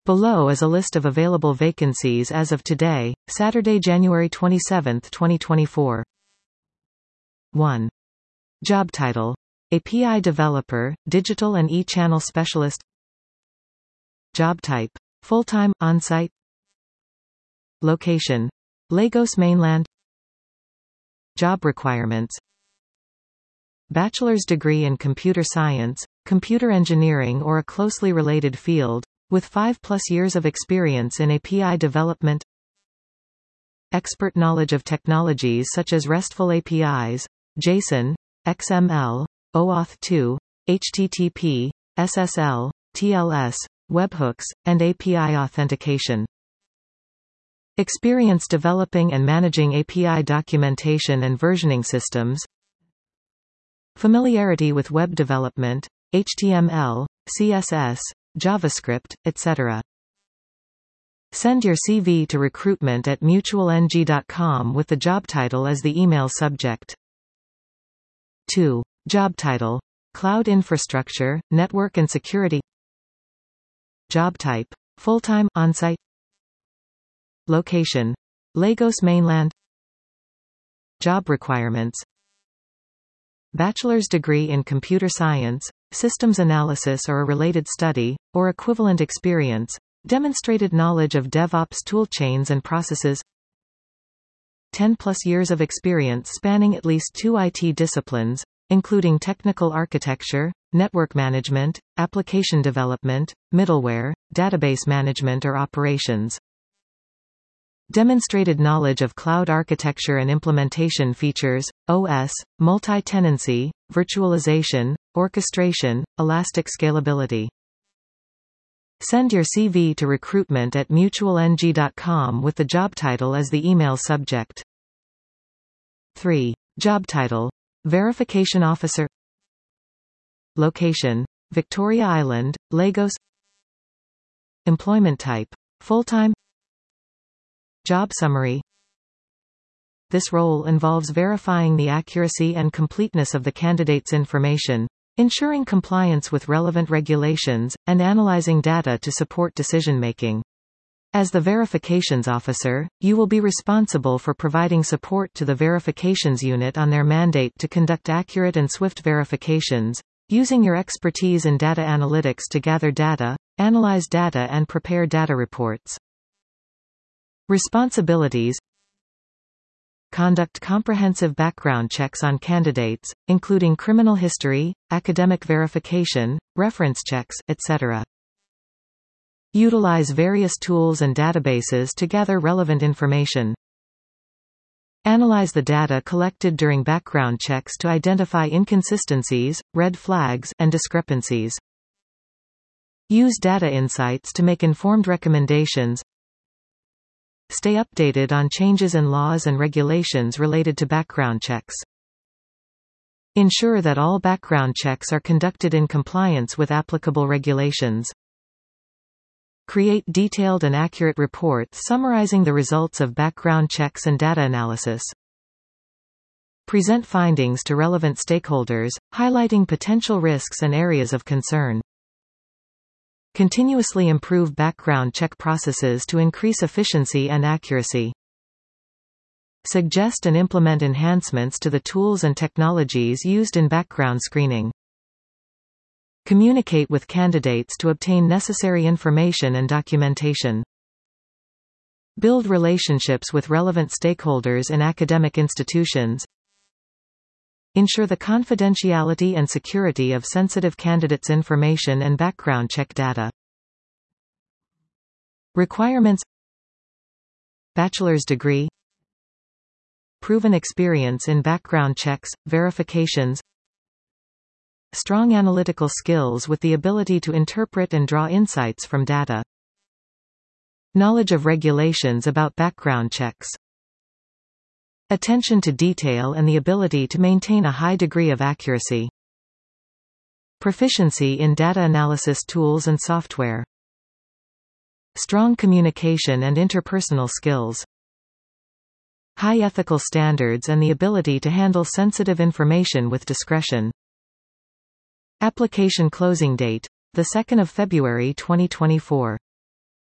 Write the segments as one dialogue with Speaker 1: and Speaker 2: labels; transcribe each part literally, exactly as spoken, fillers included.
Speaker 1: Below is a list of available vacancies as of today, Saturday, January twenty-seventh, twenty twenty-four. one. Job title: A P I Developer, Digital and E-Channel Specialist. Job type: full-time, on-site. Location: Lagos Mainland. Job requirements: bachelor's degree in computer science, computer engineering or a closely related field, with five plus years of experience in A P I development. Expert knowledge of technologies such as RESTful A P Is, JSON, X M L, O auth two, H T T P, S S L, T L S, webhooks, and A P I authentication. Experience developing and managing A P I documentation and versioning systems. Familiarity with web development, H T M L, C S S, JavaScript, et cetera. Send your C V to recruitment at mutual N G dot com with the job title as the email subject. two. Job title: Cloud Infrastructure, Network and Security. Job type: full-time, on-site. Location: Lagos Mainland. Job requirements: bachelor's degree in computer science, systems analysis or a related study, or equivalent experience, demonstrated knowledge of DevOps toolchains and processes. ten plus years of experience spanning at least two I T disciplines, including technical architecture, network management, application development, middleware, database management or operations. Demonstrated knowledge of cloud architecture and implementation features, O S, multi-tenancy, virtualization, orchestration, elastic scalability. Send your C V to recruitment at mutual N G dot com with the job title as the email subject. three. Job title: Verification Officer. Location: Victoria Island, Lagos. Employment type: full-time. Job summary: this role involves verifying the accuracy and completeness of the candidate's information, ensuring compliance with relevant regulations, and analyzing data to support decision-making. As the verifications officer, you will be responsible for providing support to the verifications unit on their mandate to conduct accurate and swift verifications, using your expertise in data analytics to gather data, analyze data and prepare data reports. Responsibilities: conduct comprehensive background checks on candidates, including criminal history, academic verification, reference checks, et cetera. Utilize various tools and databases to gather relevant information. Analyze the data collected during background checks to identify inconsistencies, red flags, and discrepancies. Use data insights to make informed recommendations. Stay updated on changes in laws and regulations related to background checks. Ensure that all background checks are conducted in compliance with applicable regulations. Create detailed and accurate reports summarizing the results of background checks and data analysis. Present findings to relevant stakeholders, highlighting potential risks and areas of concern. Continuously improve background check processes to increase efficiency and accuracy. Suggest and implement enhancements to the tools and technologies used in background screening. Communicate with candidates to obtain necessary information and documentation. Build relationships with relevant stakeholders in academic institutions. Ensure the confidentiality and security of sensitive candidates' information and background check data. Requirements: bachelor's degree, proven experience in background checks, verifications, strong analytical skills with the ability to interpret and draw insights from data, knowledge of regulations about background checks, attention to detail and the ability to maintain a high degree of accuracy, proficiency in data analysis tools and software, strong communication and interpersonal skills, high ethical standards and the ability to handle sensitive information with discretion. Application closing date: the second of February twenty twenty-four.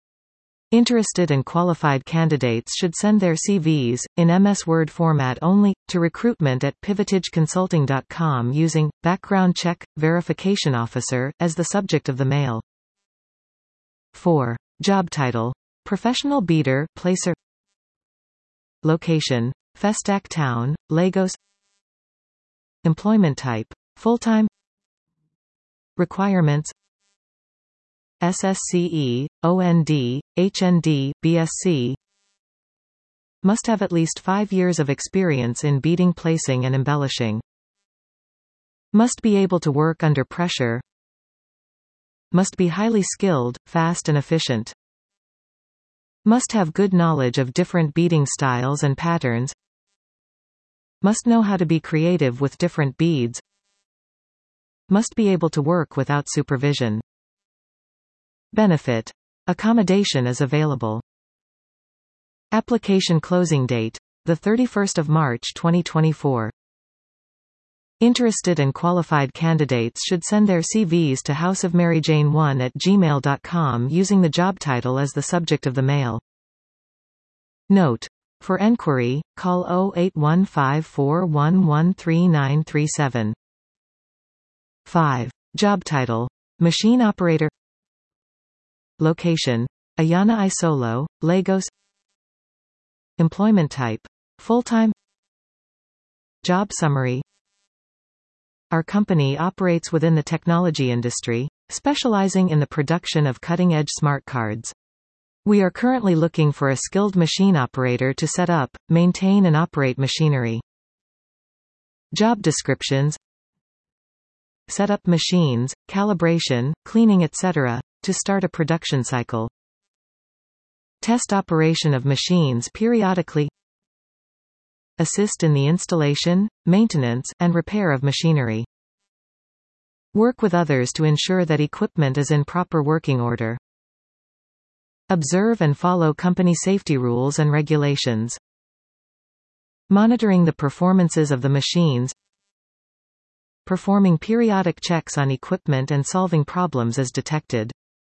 Speaker 1: Interested and qualified candidates should send their C Vs, in M S Word format only, to recruitment at pivotage consulting dot com using background check, verification officer, as the subject of the mail. four. Job title. Professional beater, placer. Location. Festac Town, Lagos. Employment type. Full-time. Requirements. S S C E, O N D, H N D, B S c. Must have at least five years of experience in beading, placing and embellishing. Must be able to work under pressure. Must be highly skilled, fast and efficient. Must have good knowledge of different beading styles and patterns. Must know how to be creative with different beads. Must be able to work without supervision. Benefit. Accommodation is available. Application closing date. the thirty-first of March twenty twenty-four. Interested and qualified candidates should send their C Vs to houseofmaryjane one at gmail dot com using the job title as the subject of the mail. Note. For enquiry, call zero eight one five four one one three nine three seven. five. Job title. Machine operator. Location. Ayana Isolo, Lagos. Employment type. Full-time. Job summary. Our company operates within the technology industry, specializing in the production of cutting-edge smart cards. We are currently looking for a skilled machine operator to set up, maintain and operate machinery. Job descriptions. Set up machines, calibration, cleaning et cetera, to start a production cycle. Test operation of machines periodically. Assist in the installation, maintenance, and repair of machinery. Work with others to ensure that equipment is in proper working order. Observe and follow company safety rules and regulations. Monitoring the performances of the machines. Performing periodic checks on equipment and solving problems as detected.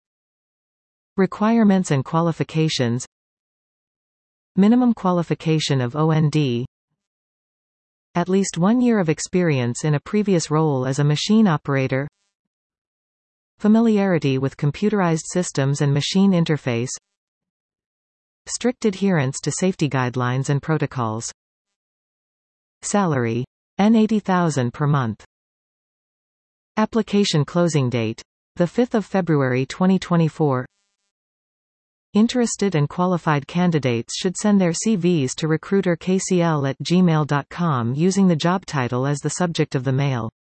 Speaker 1: Requirements and qualifications. Minimum qualification of O N D. At least one year of experience in a previous role as a machine operator. Familiarity with computerized systems and machine interface. Strict adherence to safety guidelines and protocols. Salary. eighty thousand per month. Application closing date. the fifth of February twenty twenty-four. Interested and qualified candidates should send their C Vs to recruiter k c l at gmail dot com using the job title as the subject of the mail.